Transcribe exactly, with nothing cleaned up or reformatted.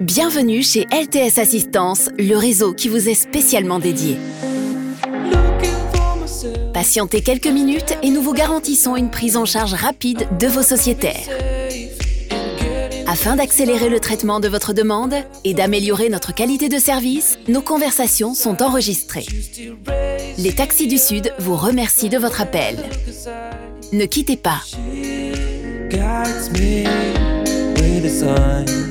Bienvenue chez L T S Assistance, le réseau qui vous est spécialement dédié. Patientez quelques minutes et nous vous garantissons une prise en charge rapide de vos sociétaires. Afin d'accélérer le traitement de votre demande et d'améliorer notre qualité de service, nos conversations sont enregistrées. Les Taxis du Sud vous remercient de votre appel. Ne quittez pas.